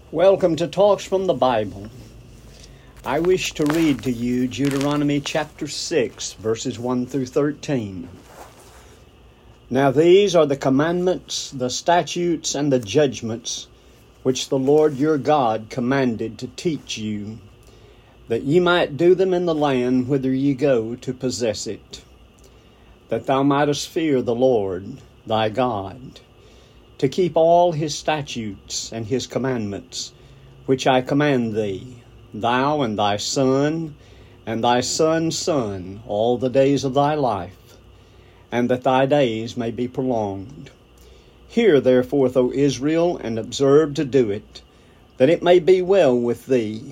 Welcome to Talks from the Bible. I wish to read to you Deuteronomy chapter 6, verses 1 through 13. Now these are the commandments, the statutes, and the judgments which the Lord your God commanded to teach you, that ye might do them in the land whither ye go to possess it, that thou mightest fear the Lord thy God, to keep all his statutes and his commandments, which I command thee, thou and thy son, and thy son's son, all the days of thy life, and that thy days may be prolonged. Hear therefore, O Israel, and observe to do it, that it may be well with thee,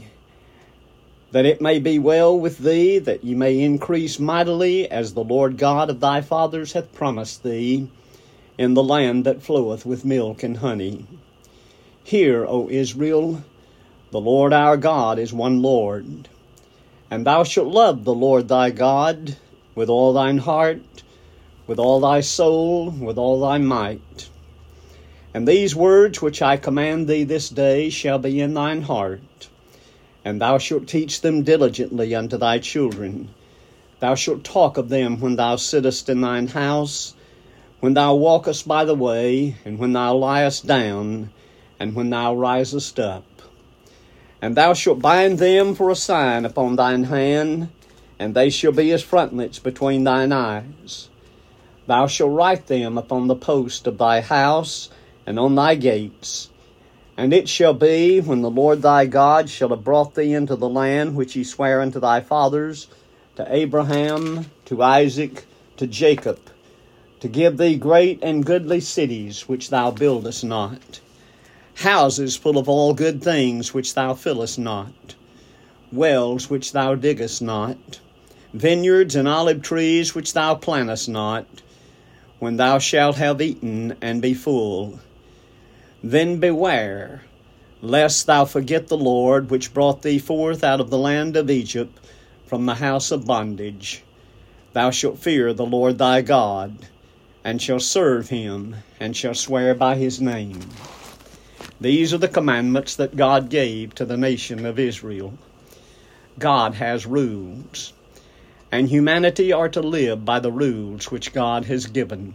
that ye may increase mightily, as the Lord God of thy fathers hath promised thee, in the land that floweth with milk and honey. Hear, O Israel, the Lord our God is one Lord, and thou shalt love the Lord thy God with all thine heart, with all thy soul, with all thy might. And these words which I command thee this day shall be in thine heart, and thou shalt teach them diligently unto thy children. Thou shalt talk of them when thou sittest in thine house, when thou walkest by the way, and when thou liest down, and when thou risest up. And thou shalt bind them for a sign upon thine hand, and they shall be as frontlets between thine eyes. Thou shalt write them upon the post of thy house, and on thy gates. And it shall be, when the Lord thy God shall have brought thee into the land which he sware unto thy fathers, to Abraham, to Isaac, to Jacob, to give thee great and goodly cities which thou buildest not, houses full of all good things which thou fillest not, wells which thou diggest not, vineyards and olive trees which thou plantest not, when thou shalt have eaten and be full. Then beware, lest thou forget the Lord, which brought thee forth out of the land of Egypt from the house of bondage. Thou shalt fear the Lord thy God, and shall serve him, and shall swear by his name. These are the commandments that God gave to the nation of Israel. God has rules, and humanity are to live by the rules which God has given.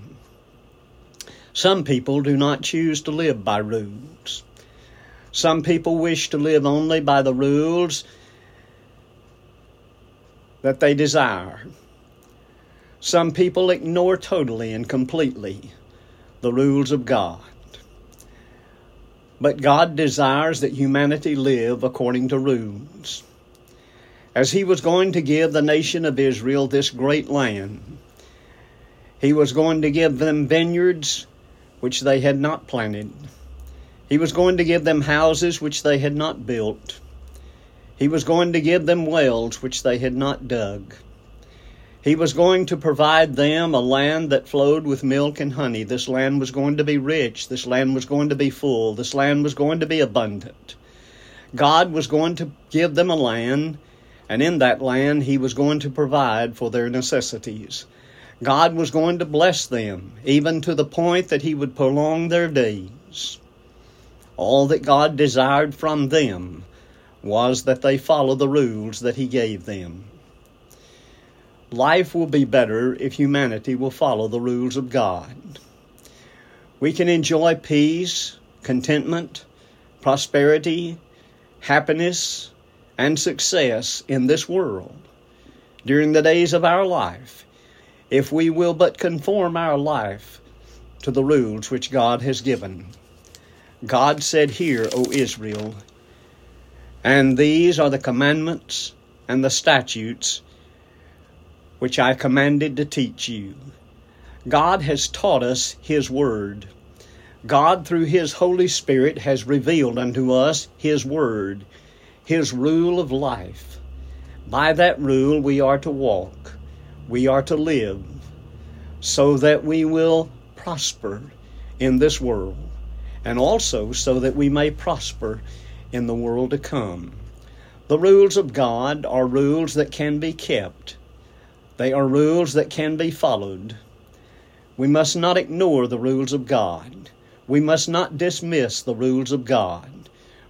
Some people do not choose to live by rules. Some people wish to live only by the rules that they desire. Some people ignore totally and completely the rules of God. But God desires that humanity live according to rules. As he was going to give the nation of Israel this great land, he was going to give them vineyards which they had not planted. He was going to give them houses which they had not built. He was going to give them wells which they had not dug. He was going to provide them a land that flowed with milk and honey. This land was going to be rich. This land was going to be full. This land was going to be abundant. God was going to give them a land, and in that land he was going to provide for their necessities. God was going to bless them, even to the point that he would prolong their days. All that God desired from them was that they follow the rules that he gave them. Life will be better if humanity will follow the rules of God. We can enjoy peace, contentment, prosperity, happiness, and success in this world during the days of our life if we will but conform our life to the rules which God has given. God said, "Hear, O Israel, and these are the commandments and the statutes which I commanded to teach you." God has taught us his word. God, through his Holy Spirit, has revealed unto us his word, his rule of life. By that rule we are to walk, we are to live, so that we will prosper in this world, and also so that we may prosper in the world to come. The rules of God are rules that can be kept. They are rules that can be followed. We must not ignore the rules of God. We must not dismiss the rules of God.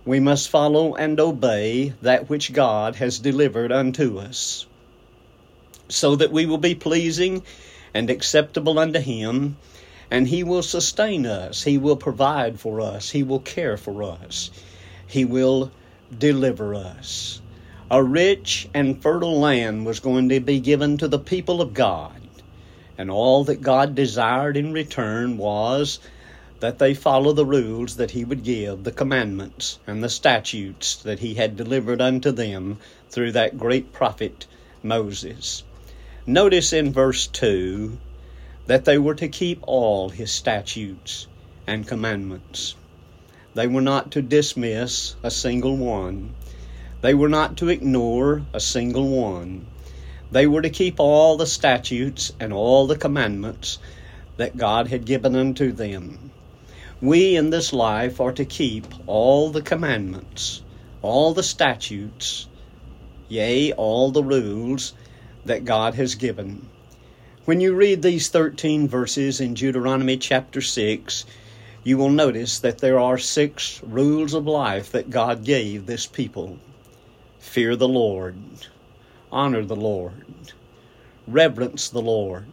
We must follow and obey that which God has delivered unto us, so that we will be pleasing and acceptable unto Him, and He will sustain us. He will provide for us. He will care for us. He will deliver us. A rich and fertile land was going to be given to the people of God, and all that God desired in return was that they follow the rules that He would give, the commandments and the statutes that He had delivered unto them through that great prophet Moses. Notice in verse 2 that they were to keep all His statutes and commandments. They were not to dismiss a single one. They were not to ignore a single one. They were to keep all the statutes and all the commandments that God had given unto them. We in this life are to keep all the commandments, all the statutes, yea, all the rules that God has given. When you read these 13 verses in Deuteronomy chapter 6, you will notice that there are 6 rules of life that God gave this people. Fear the Lord, honor the Lord, reverence the Lord,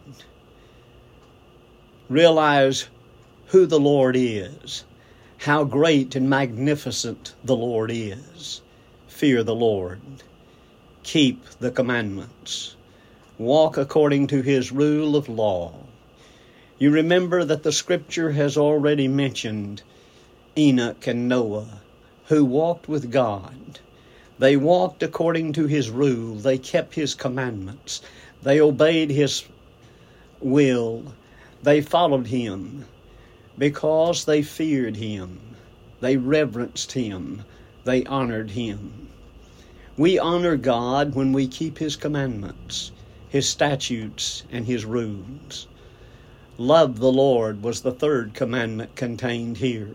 realize who the Lord is, how great and magnificent the Lord is. Fear the Lord, keep the commandments, walk according to His rule of law. You remember that the Scripture has already mentioned Enoch and Noah, who walked with God. They walked according to His rule. They kept His commandments. They obeyed His will. They followed Him because they feared Him. They reverenced Him. They honored Him. We honor God when we keep His commandments, His statutes, and His rules. Love the Lord was the 3rd commandment contained here.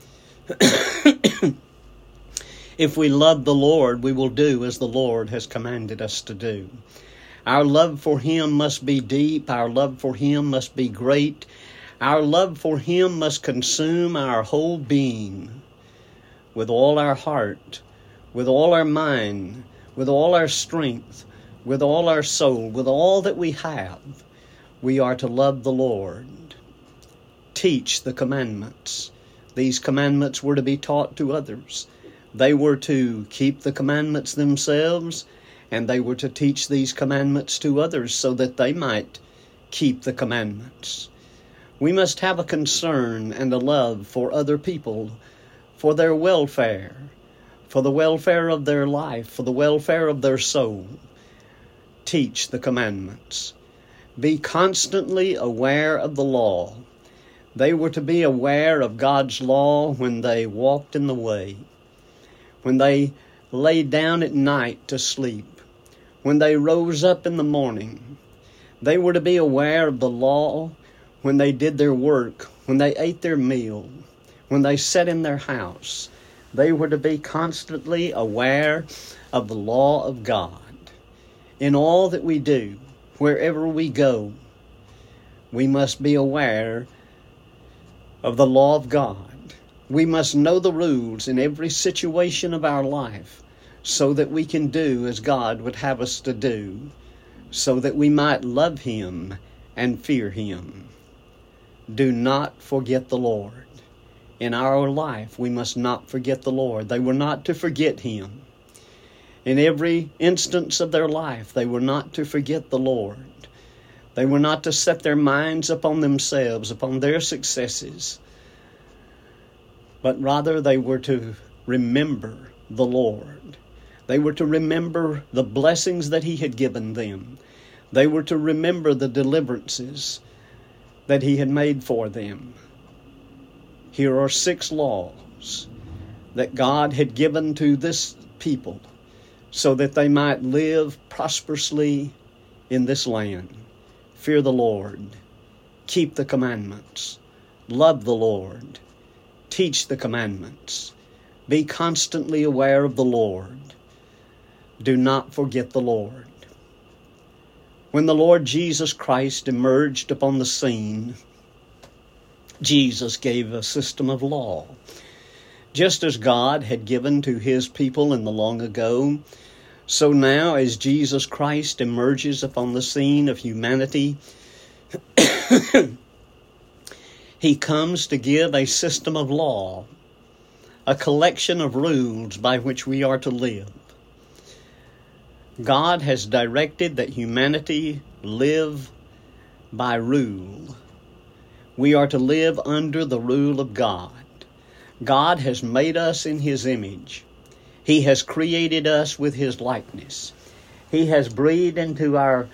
If we love the Lord, we will do as the Lord has commanded us to do. Our love for Him must be deep. Our love for Him must be great. Our love for Him must consume our whole being, with all our heart, with all our mind, with all our strength, with all our soul, with all that we have. We are to love the Lord. Teach the commandments. These commandments were to be taught to others. They were to keep the commandments themselves, and they were to teach these commandments to others so that they might keep the commandments. We must have a concern and a love for other people, for their welfare, for the welfare of their life, for the welfare of their soul. Teach the commandments. Be constantly aware of the law. They were to be aware of God's law when they walked in the way, when they laid down at night to sleep, when they rose up in the morning. They were to be aware of the law when they did their work, when they ate their meal, when they sat in their house. They were to be constantly aware of the law of God. In all that we do, wherever we go, we must be aware of the law of God. We must know the rules in every situation of our life so that we can do as God would have us to do, so that we might love Him and fear Him. Do not forget the Lord. In our life, we must not forget the Lord. They were not to forget Him. In every instance of their life, they were not to forget the Lord. They were not to set their minds upon themselves, upon their successes, but rather they were to remember the Lord. They were to remember the blessings that He had given them. They were to remember the deliverances that He had made for them. Here are 6 laws that God had given to this people so that they might live prosperously in this land. Fear the Lord. Keep the commandments. Love the Lord. Teach the commandments. Be constantly aware of the Lord. Do not forget the Lord. When the Lord Jesus Christ emerged upon the scene, Jesus gave a system of law. Just as God had given to his people in the long ago, so now as Jesus Christ emerges upon the scene of humanity, he comes to give a system of law, a collection of rules by which we are to live. God has directed that humanity live by rule. We are to live under the rule of God. God has made us in his image. He has created us with his likeness. He has breathed into our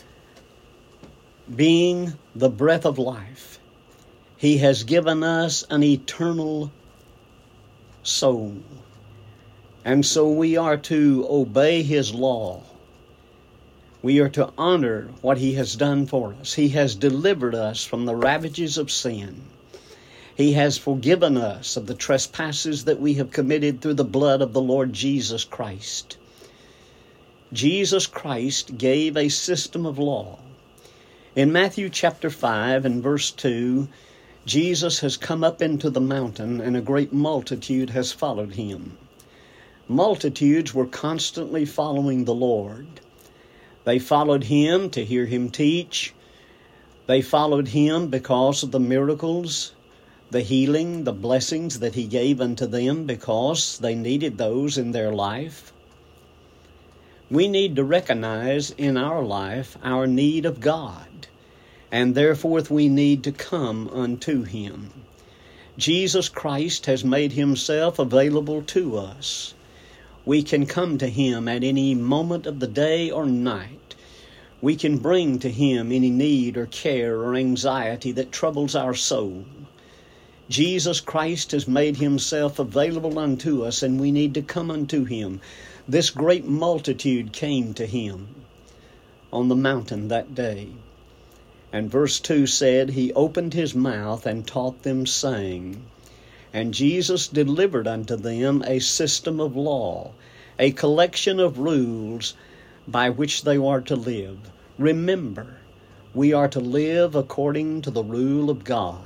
being the breath of life. He has given us an eternal soul. And so we are to obey his law. We are to honor what he has done for us. He has delivered us from the ravages of sin. He has forgiven us of the trespasses that we have committed through the blood of the Lord Jesus Christ. Jesus Christ gave a system of law. In Matthew chapter 5 and verse 2, Jesus has come up into the mountain and a great multitude has followed him. Multitudes were constantly following the Lord. They followed him to hear him teach. They followed him because of the miracles, the healing, the blessings that he gave unto them, because they needed those in their life. We need to recognize in our life our need of God, and therefore we need to come unto him. Jesus Christ has made himself available to us. We can come to him at any moment of the day or night. We can bring to him any need or care or anxiety that troubles our soul. Jesus Christ has made himself available unto us, and we need to come unto him. This great multitude came to him on the mountain that day. And verse 2 said, he opened his mouth and taught them, saying, and Jesus delivered unto them a system of law, a collection of rules by which they are to live. Remember, we are to live according to the rule of God.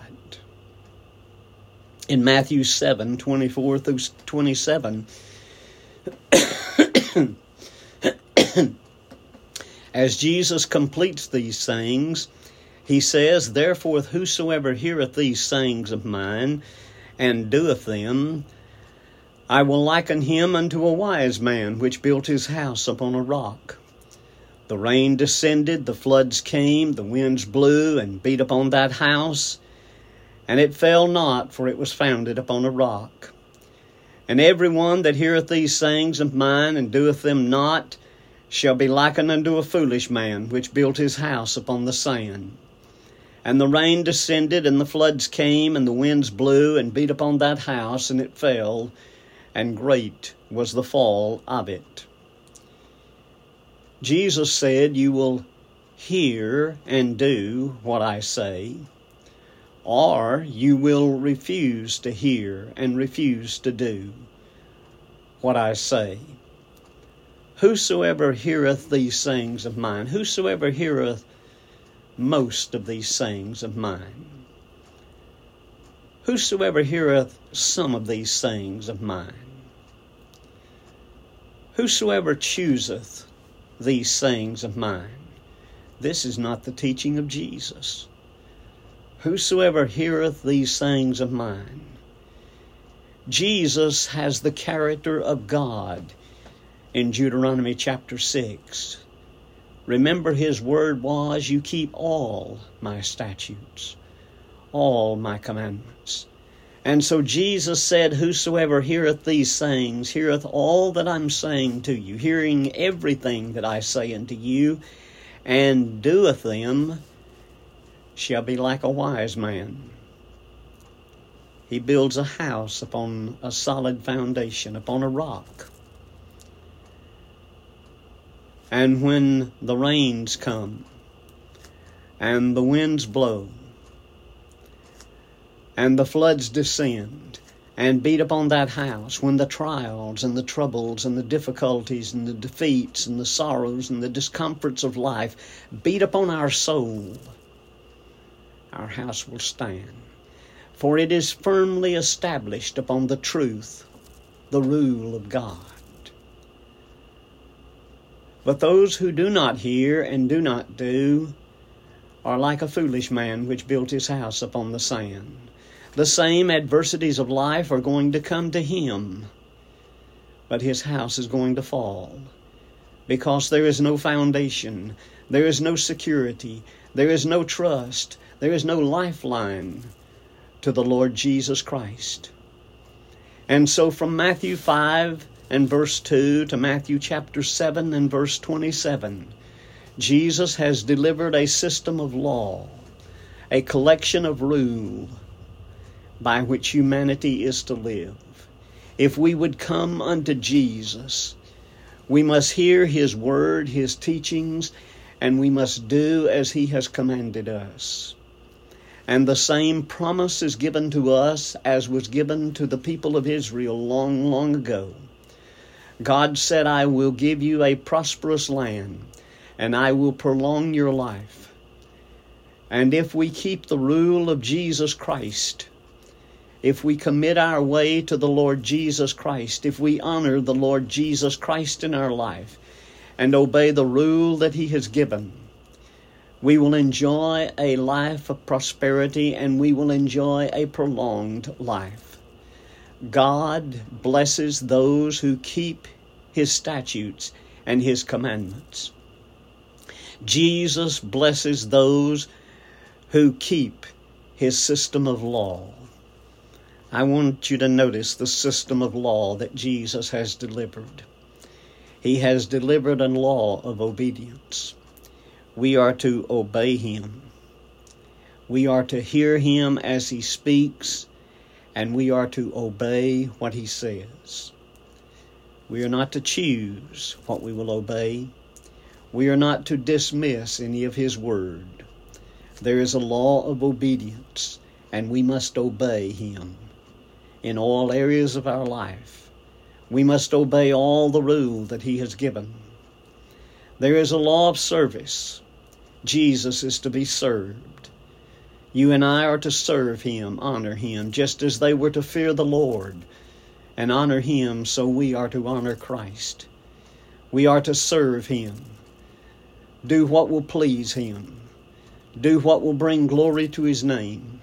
In Matthew 7, 24 through 27, as Jesus completes these things, he says, therefore whosoever heareth these sayings of mine, and doeth them, I will liken him unto a wise man, which built his house upon a rock. The rain descended, the floods came, the winds blew, and beat upon that house, and it fell not, for it was founded upon a rock. And every one that heareth these sayings of mine, and doeth them not, shall be likened unto a foolish man, which built his house upon the sand. And the rain descended, and the floods came, and the winds blew, and beat upon that house, and it fell, and great was the fall of it. Jesus said, you will hear and do what I say, or you will refuse to hear and refuse to do what I say. Whosoever heareth these things of mine, whosoever heareth most of these sayings of mine, whosoever heareth some of these sayings of mine, whosoever chooseth these sayings of mine. This is not the teaching of Jesus. Whosoever heareth these sayings of mine. Jesus has the character of God in Deuteronomy chapter 6. Remember, his word was, you keep all my statutes, all my commandments. And so Jesus said, whosoever heareth these sayings, heareth all that I'm saying to you, hearing everything that I say unto you, and doeth them, shall be like a wise man. He builds a house upon a solid foundation, upon a rock. And when the rains come, and the winds blow, and the floods descend, and beat upon that house, when the trials and the troubles and the difficulties and the defeats and the sorrows and the discomforts of life beat upon our soul, our house will stand. For it is firmly established upon the truth, the rule of God. But those who do not hear and do not do are like a foolish man which built his house upon the sand. The same adversities of life are going to come to him, but his house is going to fall, because there is no foundation, there is no security, there is no trust, there is no lifeline to the Lord Jesus Christ. And so from Matthew 5 and verse 2 to Matthew chapter 7 and verse 27, Jesus has delivered a system of law, a collection of rule by which humanity is to live. If we would come unto Jesus, we must hear His word, His teachings, and we must do as He has commanded us. And the same promise is given to us as was given to the people of Israel long, long ago. God said, I will give you a prosperous land, and I will prolong your life. And if we keep the rule of Jesus Christ, if we commit our way to the Lord Jesus Christ, if we honor the Lord Jesus Christ in our life and obey the rule that He has given, we will enjoy a life of prosperity and we will enjoy a prolonged life. God blesses those who keep His statutes and His commandments. Jesus blesses those who keep His system of law. I want you to notice the system of law that Jesus has delivered. He has delivered a law of obedience. We are to obey Him. We are to hear Him as He speaks, and we are to obey what He says. We are not to choose what we will obey. We are not to dismiss any of His word. There is a law of obedience, and we must obey Him in all areas of our life. We must obey all the rule that He has given. There is a law of service. Jesus is to be served. You and I are to serve Him, honor Him, just as they were to fear the Lord and honor Him, so we are to honor Christ. We are to serve Him. Do what will please Him. Do what will bring glory to His name.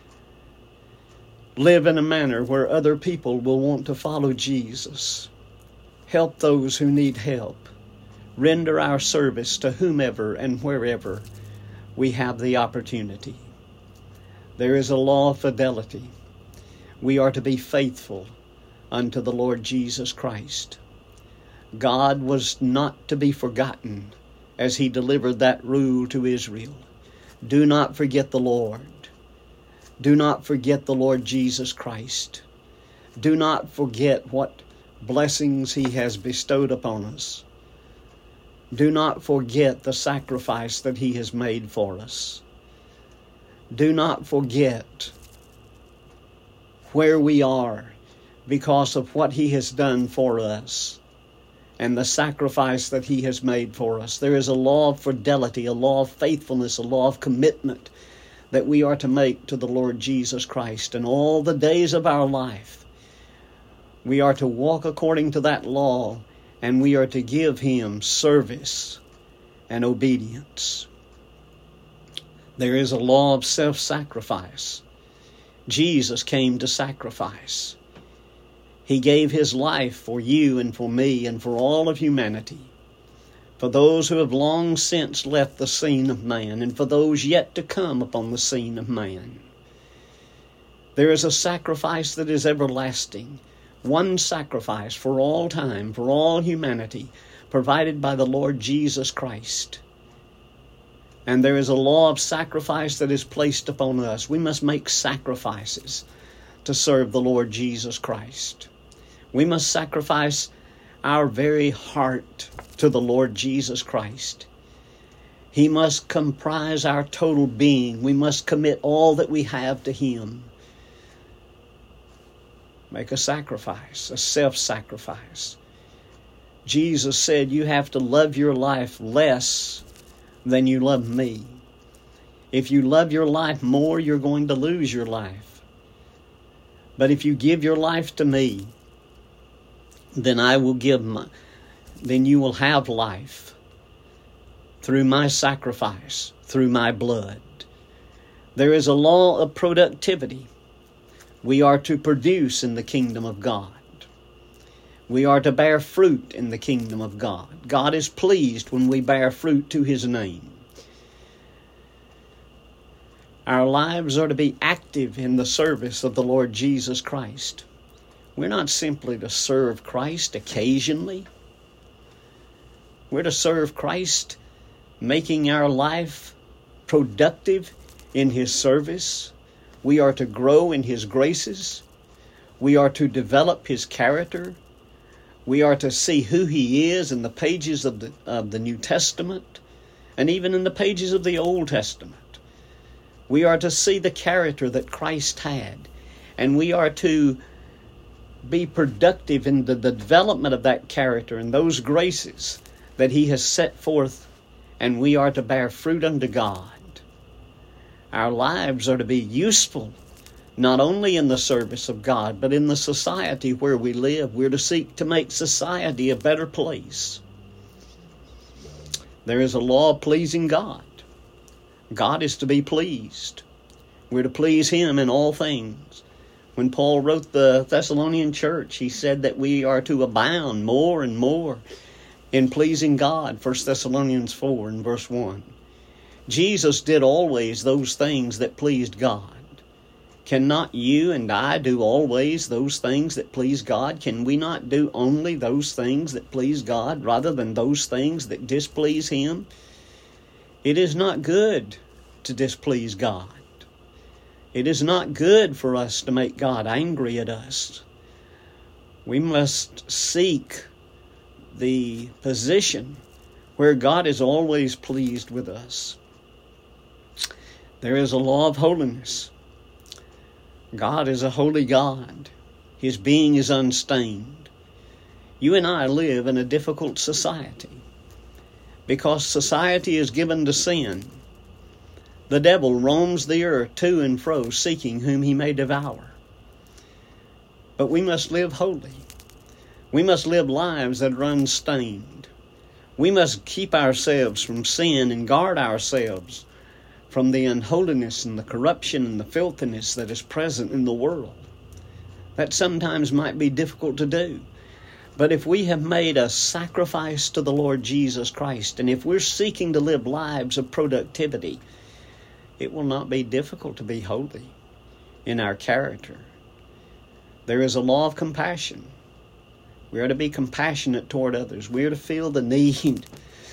Live in a manner where other people will want to follow Jesus. Help those who need help. Render our service to whomever and wherever we have the opportunity. There is a law of fidelity. We are to be faithful unto the Lord Jesus Christ. God was not to be forgotten as He delivered that rule to Israel. Do not forget the Lord. Do not forget the Lord Jesus Christ. Do not forget what blessings He has bestowed upon us. Do not forget the sacrifice that He has made for us. Do not forget where we are because of what He has done for us and the sacrifice that He has made for us. There is a law of fidelity, a law of faithfulness, a law of commitment that we are to make to the Lord Jesus Christ. And all the days of our life, we are to walk according to that law, and we are to give Him service and obedience. There is a law of self-sacrifice. Jesus came to sacrifice. He gave His life for you and for me and for all of humanity, for those who have long since left the scene of man, and for those yet to come upon the scene of man. There is a sacrifice that is everlasting, one sacrifice for all time, for all humanity, provided by the Lord Jesus Christ. And there is a law of sacrifice that is placed upon us. We must make sacrifices to serve the Lord Jesus Christ. We must sacrifice our very heart to the Lord Jesus Christ. He must comprise our total being. We must commit all that we have to Him. Make a sacrifice, a self-sacrifice. Jesus said you have to love your life less than you love me. If you love your life more, you're going to lose your life. But if you give your life to me, then then you will have life through my sacrifice, through my blood. There is a law of productivity. We are to produce in the kingdom of God. We are to bear fruit in the kingdom of God. God is pleased when we bear fruit to His name. Our lives are to be active in the service of the Lord Jesus Christ. We're not simply to serve Christ occasionally. We're to serve Christ, making our life productive in His service. We are to grow in His graces. We are to develop His character. We are to see who He is in the pages of the New Testament and even in the pages of the Old Testament. We are to see the character that Christ had, and we are to be productive in the development of that character and those graces that He has set forth, and we are to bear fruit unto God. Our lives are to be useful, not only in the service of God, but in the society where we live. We're to seek to make society a better place. There is a law of pleasing God. God is to be pleased. We're to please Him in all things. When Paul wrote the Thessalonian church, he said that we are to abound more and more in pleasing God. 1 Thessalonians 4 and verse 1. Jesus did always those things that pleased God. Cannot you and I do always those things that please God? Can we not do only those things that please God rather than those things that displease Him? It is not good to displease God. It is not good for us to make God angry at us. We must seek the position where God is always pleased with us. There is a law of holiness. God is a holy God. His being is unstained. You and I live in a difficult society because society is given to sin. The devil roams the earth to and fro, seeking whom he may devour. But we must live holy. We must live lives that are unstained. We must keep ourselves from sin and guard ourselves from the unholiness and the corruption and the filthiness that is present in the world. That sometimes might be difficult to do. But if we have made a sacrifice to the Lord Jesus Christ, and if we're seeking to live lives of productivity, it will not be difficult to be holy in our character. There is a law of compassion. We are to be compassionate toward others. We are to feel the need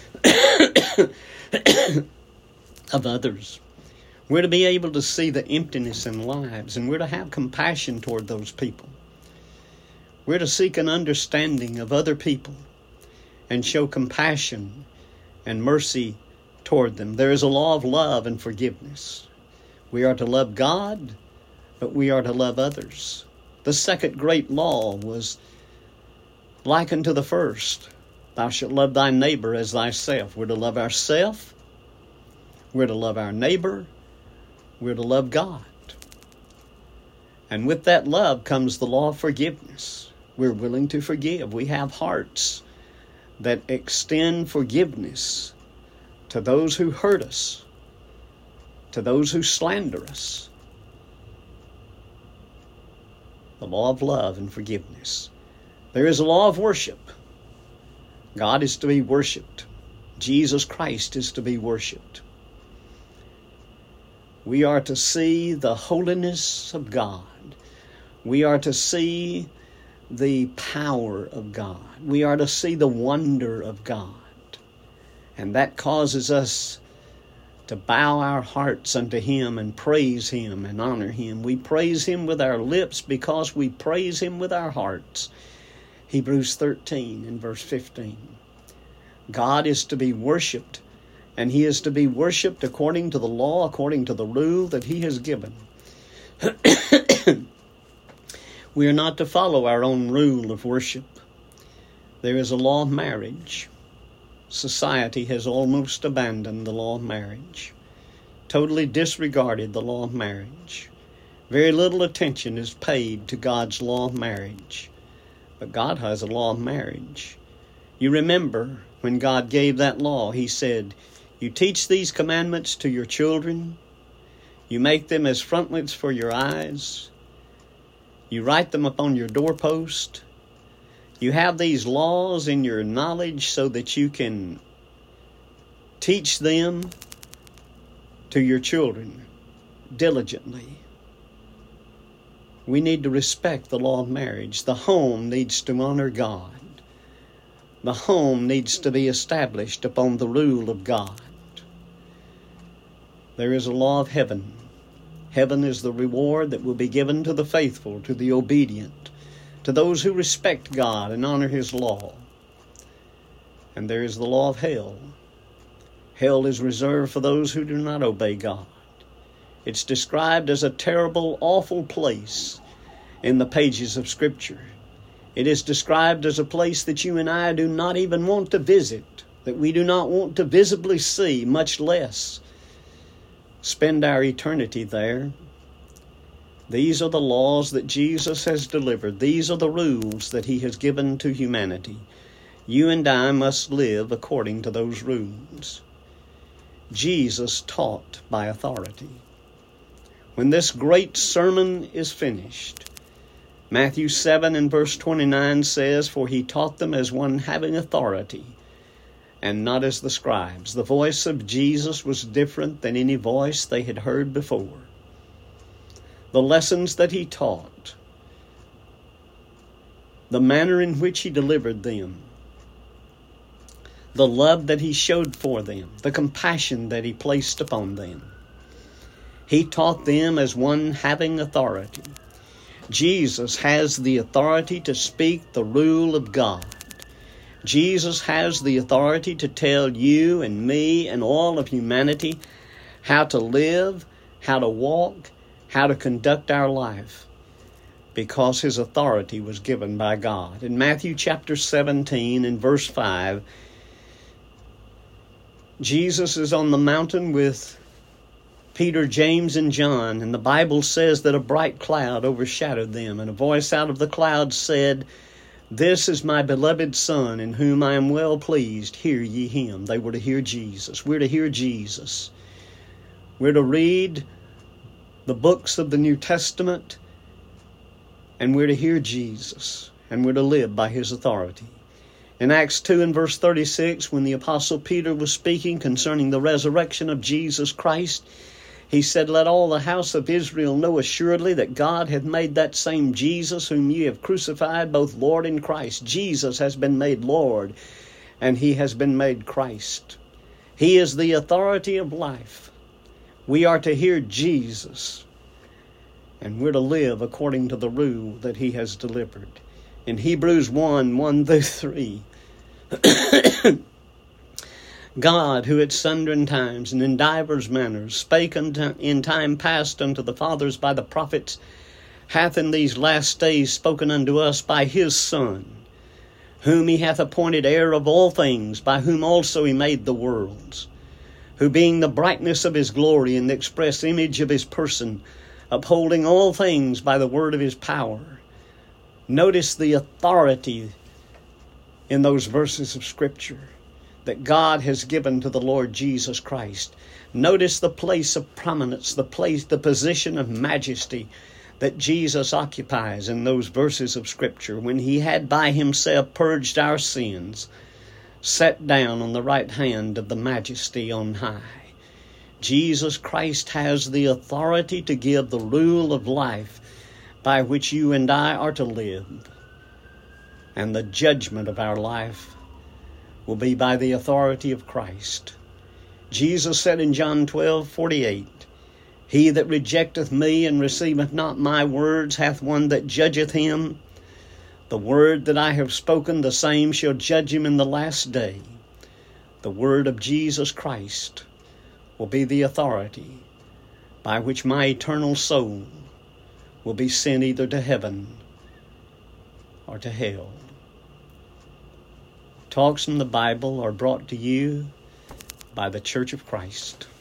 of others. We're to be able to see the emptiness in lives, and we're to have compassion toward those people. We're to seek an understanding of other people and show compassion and mercy toward them. There is a law of love and forgiveness. We are to love God, but we are to love others. The second great law was like unto the first. Thou shalt love thy neighbor as thyself. We're to love ourselves. We're to love our neighbor. We're to love God. And with that love comes the law of forgiveness. We're willing to forgive. We have hearts that extend forgiveness to those who hurt us, to those who slander us. The law of love and forgiveness. There is a law of worship. God is to be worshipped. Jesus Christ is to be worshipped. We are to see the holiness of God. We are to see the power of God. We are to see the wonder of God. And that causes us to bow our hearts unto Him and praise Him and honor Him. We praise Him with our lips because we praise Him with our hearts. Hebrews 13 and verse 15. God is to be worshipped, and He is to be worshipped according to the law, according to the rule that He has given. We are not to follow our own rule of worship. There is a law of marriage. Society has almost abandoned the law of marriage, totally disregarded the law of marriage. Very little attention is paid to God's law of marriage. But God has a law of marriage. You remember when God gave that law, He said, you teach these commandments to your children. You make them as frontlets for your eyes. You write them upon your doorpost. You have these laws in your knowledge so that you can teach them to your children diligently. We need to respect the law of marriage. The home needs to honor God. The home needs to be established upon the rule of God. There is a law of heaven. Heaven is the reward that will be given to the faithful, to the obedient, to those who respect God and honor His law. And there is the law of hell. Hell is reserved for those who do not obey God. It's described as a terrible, awful place in the pages of Scripture. It is described as a place that you and I do not even want to visit, that we do not want to visibly see, much less spend our eternity there. These are the laws that Jesus has delivered. These are the rules that He has given to humanity. You and I must live according to those rules. Jesus taught by authority. When this great sermon is finished, Matthew 7 and verse 29 says, for He taught them as one having authority, and not as the scribes. The voice of Jesus was different than any voice they had heard before. The lessons that He taught, the manner in which He delivered them, the love that He showed for them, the compassion that He placed upon them. He taught them as one having authority. Jesus has the authority to speak the rule of God. Jesus has the authority to tell you and me and all of humanity how to live, how to walk, how to conduct our life, because His authority was given by God. In Matthew chapter 17 and verse 5, Jesus is on the mountain with Peter, James, and John, and the Bible says that a bright cloud overshadowed them, and a voice out of the cloud said, this is my beloved Son, in whom I am well pleased. Hear ye Him. They were to hear Jesus. We're to hear Jesus. We're to read the books of the New Testament, and we're to hear Jesus, and we're to live by His authority. In Acts 2 and verse 36, when the Apostle Peter was speaking concerning the resurrection of Jesus Christ, he said, let all the house of Israel know assuredly that God hath made that same Jesus whom ye have crucified, both Lord and Christ. Jesus has been made Lord, and He has been made Christ. He is the authority of life. We are to hear Jesus, and we're to live according to the rule that He has delivered. In Hebrews 1 through 3, God, who at sundry times and in divers manners spake in time past unto the fathers by the prophets, hath in these last days spoken unto us by His Son, whom He hath appointed heir of all things, by whom also He made the worlds, who being the brightness of His glory and the express image of His person, upholding all things by the word of His power. Notice the authority in those verses of Scripture that God has given to the Lord Jesus Christ. Notice the place of prominence, the position of majesty that Jesus occupies in those verses of Scripture, when He had by Himself purged our sins, sat down on the right hand of the Majesty on high. Jesus Christ has the authority to give the rule of life by which you and I are to live, and the judgment of our life will be by the authority of Christ. Jesus said in John 12:48, he that rejecteth me and receiveth not my words hath one that judgeth him. The word that I have spoken, the same shall judge him in the last day. The word of Jesus Christ will be the authority by which my eternal soul will be sent either to heaven or to hell. Talks from the Bible are brought to you by the Church of Christ.